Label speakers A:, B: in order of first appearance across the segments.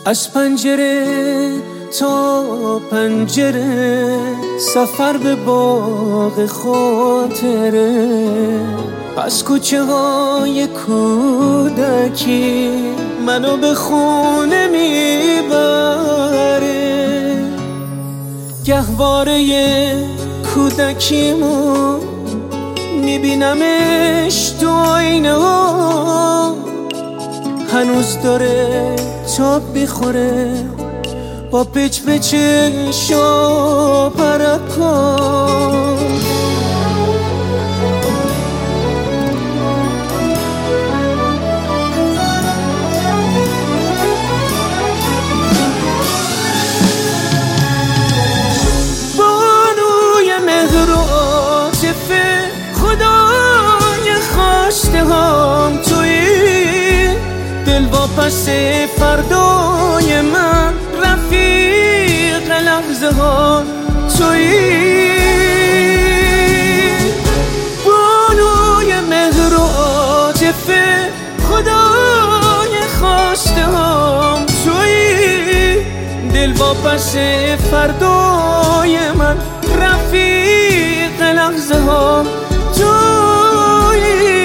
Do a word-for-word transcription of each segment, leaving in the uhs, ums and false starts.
A: از پنجره تا پنجره سفر به باغ خاطره، پس کوچه های کودکی منو به خونه میبره. گهواره کودکیمو میبینمش تو آینه ها، هنوز داره تاب میخوره با پچ پچش و پرکان. بانوی مهر و عاطفه خدای خواسته هم تویی، دل واپس فردای من رفیق لحظه ها تویی. بانوی مهر و عاطفه خدای خواسته هم تویی، دل واپس فردای من رفیق لحظه ها تویی.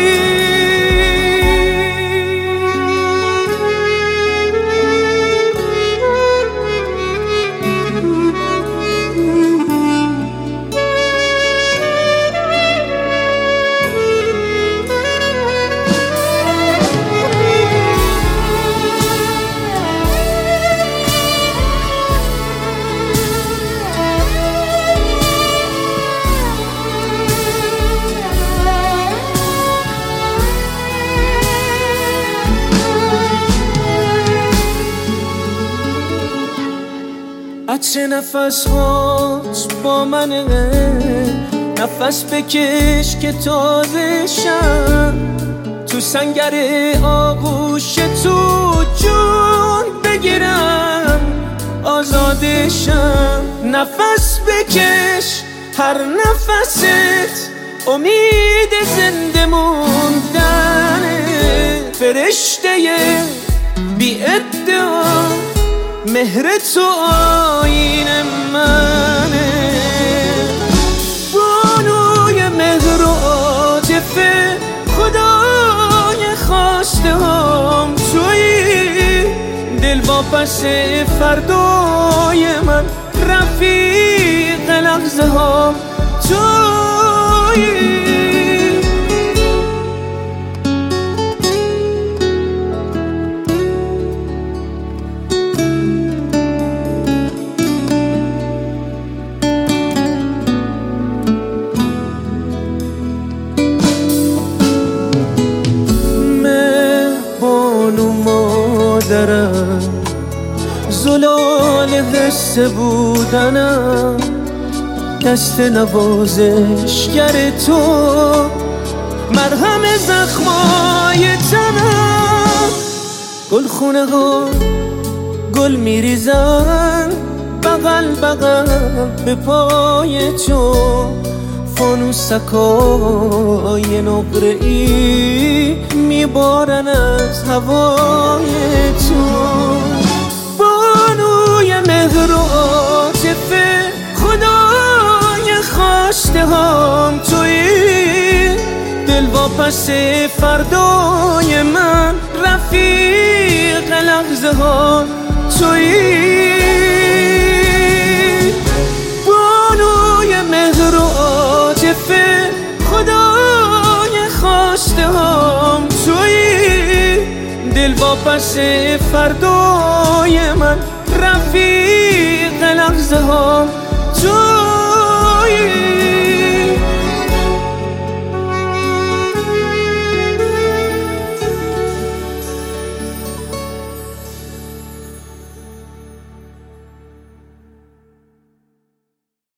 A: عطر نفس هات با منه، نفس بکش که تازه شم، تو سنگر آغوش تو جون بگیرم آزادشم. نفس بکش هر نفست امید زنده موندنه، فرشته بی ادعا مهر تو آیین منه. بانوی مهر و عاطفه خدای خواسته هم تویی، دل واپس فردای من رفیق لحظه ها تویی. مادرم زلال قصه بودنم، دست نوازشگر تو مرهم زخمای تنم. گلخونه ها گل میریزن بغل بغل به پای تو، فانوسکای نقره‌ای میبارن از هوای تو. بانوی مهر و عاطفه خدای خواسته هم تویی، دل واپس فردای من رفیق لحظه ها تویی. بانوی مهر و عاطفه خدای خواسته هم تویی، دل واپس فردای من رفیق لحظه ها تویی.